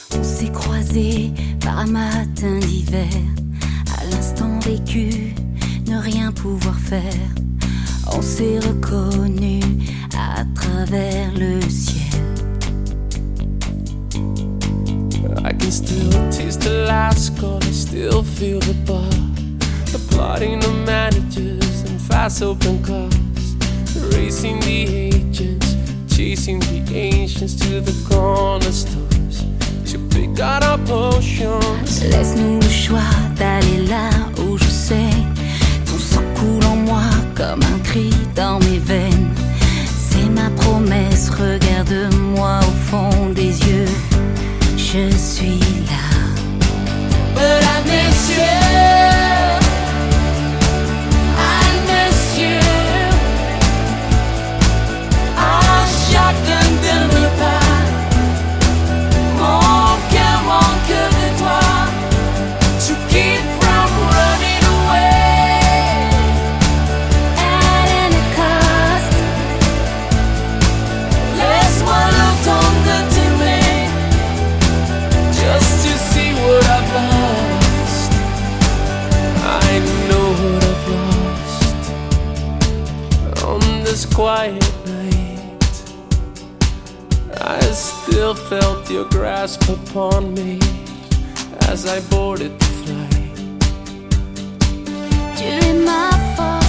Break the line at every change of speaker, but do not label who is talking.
On s'est croisés par un matin d'hiver. À l'instant vécu, ne rien pouvoir faire. On s'est reconnus à travers le ciel.
I can still taste the last call, I still feel the bar. The plotting the managers and fast open cars. Racing the agents, chasing the ancients to the corner stores to pick out our potions.
Laisse-nous le choix d'aller là où je sais. Ton sang coule en moi comme un cri dans mes veines. C'est ma promesse, regarde-moi au fond des yeux. Je suis là.
But I miss you. I miss you. Ah, chacun de nos pas. Mon cœur manque de toi. To keep from running away.
At any cost.
Laisse-moi le temps de t'aimer. Just to see what I've lost. I know what I've lost. On this quiet night, I still felt your grasp upon me as I boarded the flight.
Tu es ma force.